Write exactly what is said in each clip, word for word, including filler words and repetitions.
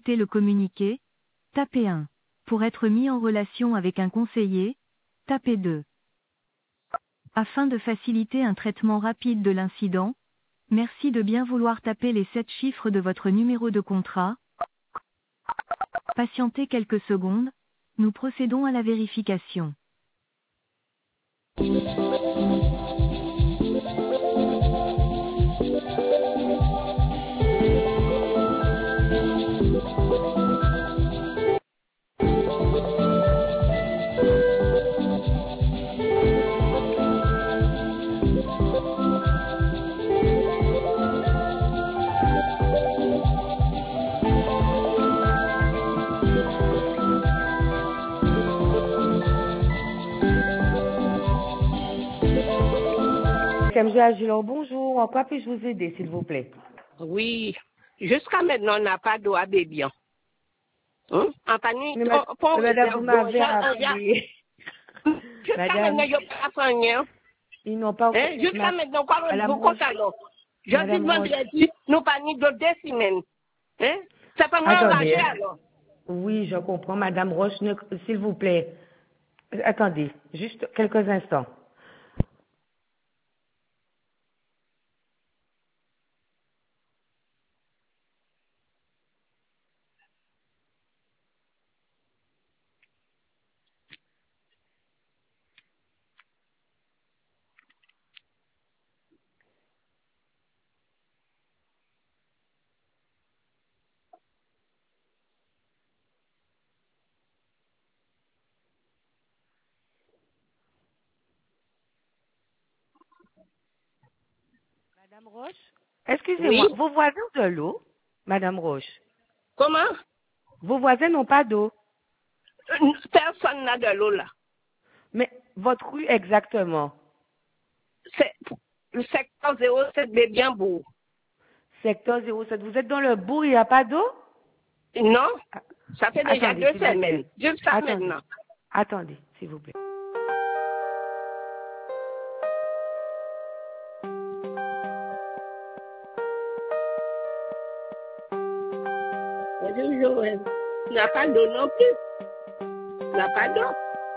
écouter le communiqué, tapez un. Pour être mis en relation avec un conseiller, tapez deux. Afin de faciliter un traitement rapide de l'incident, merci de bien vouloir taper les sept chiffres de votre numéro de contrat. Patientez quelques secondes, nous procédons à la vérification. M G Agilon, bonjour. En quoi puis-je vous aider, s'il vous plaît? Oui. Jusqu'à maintenant, on n'a pas d'eau à Bébian. Hein? En panique, Mais ma- on- pour mais madame, réserve vous d'eau, m'avez j'en- j'en- appelé. Jusqu'à Madame, maintenant, il n'y a pas fait rien. ils n'ont pas... Hein? Jusqu'à Ma- maintenant, quoi, Madame vous Roche, comptez alors. Jeudi, Madame Roche, vendredi, nous pas ni de deux semaines. Hein? Ça fait moins attendez. enragé hein. alors. Oui, je comprends. Madame Roche, ne- s'il vous plaît. Euh, Attendez, juste quelques instants. Madame Roche, excusez-moi, Oui? vos voisins ont de l'eau? Madame Roche, Comment? vos voisins n'ont pas d'eau. Euh, Personne n'a de l'eau là. Mais votre rue exactement? C'est le secteur zéro sept Bébian Bourg. Secteur zéro sept. Vous êtes dans le bourg, il n'y a pas d'eau? Non? Ah, Ça fait déjà Attendez, deux s'il vous semaines. plaît. Jusqu'à Attendez. maintenant. Attendez, s'il vous plaît. Bonjour, Joël. Il n'y a pas d'eau non plus. Il n'y a pas d'eau.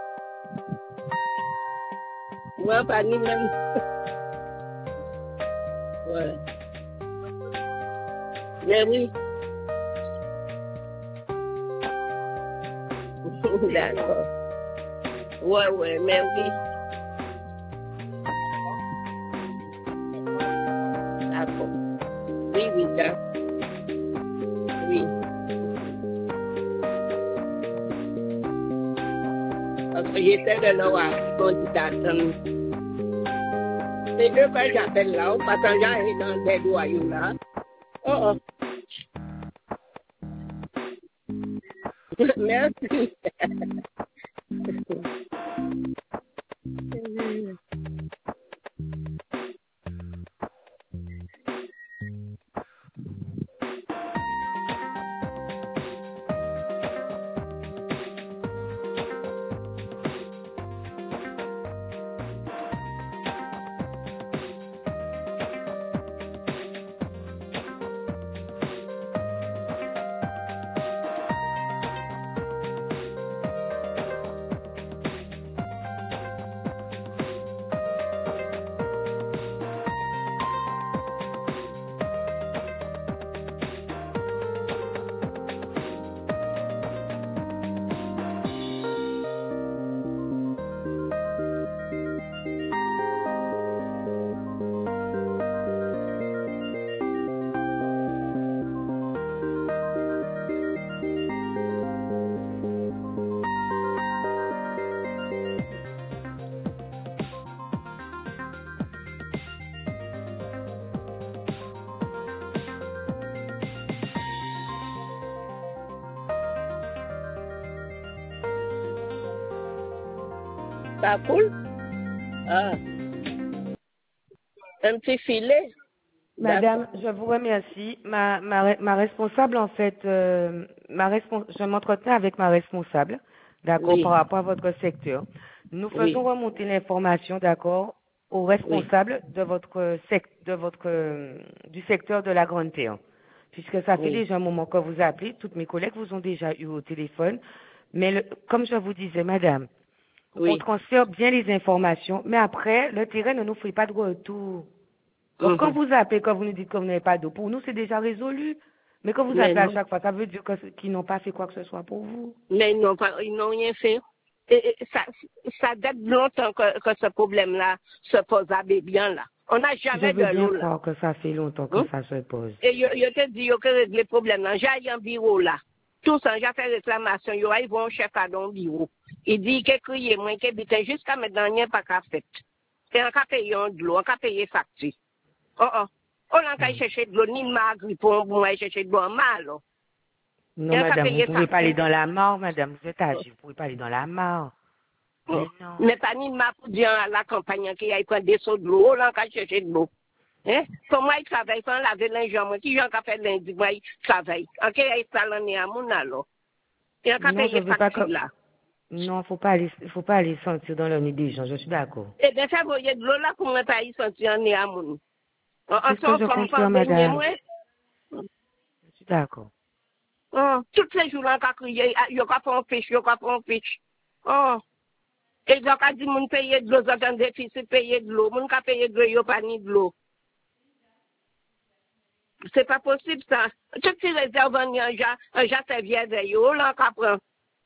Moi, pas ni même. Ouais. Mais oui. D'accord. Ouais, ouais, mais oui. D'accord. Oui, oui, d'accord. Oui. Parce que j'étais de là où on dit d'attendre. C'est eux que j'appelle là, parce que j'arrive dans des loyaux là. Oh, oh. Merci. Ça coule? Ah. Un petit filet? Madame, je vous remercie. Ma, ma, ma responsable, en fait, euh, ma respons je m'entretiens avec ma responsable, d'accord, Oui, par rapport à votre secteur. Nous oui, faisons remonter l'information, d'accord, au oui. responsable de votre sec de votre euh, du secteur de la Grande Terre. puisque ça fait Oui. déjà un moment que vous appelez. Toutes mes collègues vous ont déjà eu au téléphone. Mais le, comme je vous disais, madame, Oui. on transfère bien les informations, mais après, le terrain ne nous fait pas de retour. Donc, Mhm. quand vous appelez, quand vous nous dites que vous n'avez pas d'eau, pour nous, c'est déjà résolu. Mais quand vous Mais appelez à non. chaque fois, ça veut dire que- qu'ils n'ont pas fait quoi que ce soit pour vous. Mais ils n'ont pas, ils n'ont rien fait. Et, et ça, ça date longtemps que, que ce problème-là se pose à bien là. On n'a Je jamais veux de bien l'eau là. croire que ça fait longtemps que Hein? ça se pose. Et je, je te dis que régler le problème là. J'ai un bureau là. Tout ça, j'ai fait réclamation. Ils vont chef à dans le bureau. Il dit qu'il crié moins, qu'il habite jusqu'à maintenant, il n'y a pas qu'à faire. Et on a payé de l'eau, on a payé facture. Oh oh. On a qu'à chercher de l'eau, ni ma grippe, on va chercher de l'eau en mal. Non, madame, vous ne pouvez pas aller dans la mare, madame. Vous êtes âgée, vous ne pouvez pas aller dans la mare. Mais non. Mais pas ni ma pour dire à la campagne qui aille prendre des seaux de l'eau, on a qu'à chercher de l'eau. Hein? Pour moi, il travaille, sans laver linge, moi, qui j'en fait lundi, moi, il travaille. En qui il salonné à mon alors. Et on a Non, je payé veux pas que... facture là. Non, faut pas aller, faut pas aller sentir dans le nez des gens, je suis d'accord. Eh bien, ça voyait de l'eau là pour moi, pas y sentir en nez à mon. En C'est ce que je comme comprends, baigner, madame. moi. Je suis d'accord. Oh, tous les jours, on a crié, il y a pas un fiche, il y a pas un fiche. Oh. Et donc, on a dit, mon payer de l'eau, vous avez un déficit, payer de l'eau. Mon cas payer de l'eau, il n'y a pas ni de l'eau. C'est pas possible, ça. Toutes ces réserves, un jas, un jas serviette de l'eau, là, on comprend.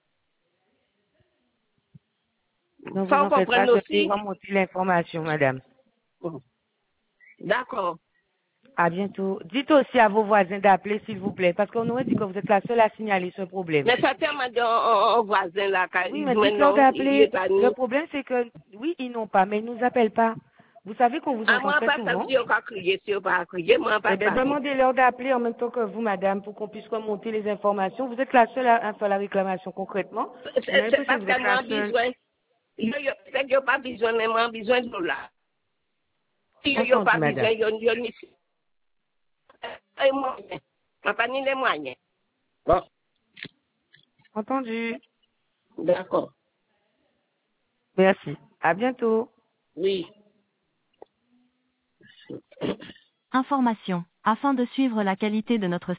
Ne vous Ça, on en faites comprend pas, je vais aussi. remonter l'information, madame. D'accord. À bientôt. Dites aussi à vos voisins d'appeler, s'il vous plaît, parce qu'on aurait dit que vous êtes la seule à signaler ce problème. Mais ça tellement d'un voisin, là, quand Oui, il mais dit, mais dites-leur non, il est d'appeler. pas Le ni. problème, c'est que, oui, ils n'ont pas, mais ils nous appellent pas. Vous savez qu'on vous À entend moi, très pas ça, souvent. si on pas crier, si on pas crier, moi, pas Eh bien, ça. demandez-leur d'appeler en même temps que vous, madame, pour qu'on puisse remonter les informations. Vous êtes la seule à, à faire la réclamation concrètement. On a C'est c'est l'impression que parce vous êtes que moi, la seule. besoin. Peut-être qu'il n'y a pas besoin, mais moi, besoin de là. Si il n'y a Entendu, pas besoin, madame. il y a il y a ni les moyens. On n'a pas ni les moyens. Bon, Entendu. d'accord. Merci. À bientôt. Oui. Information. Afin de suivre la qualité de notre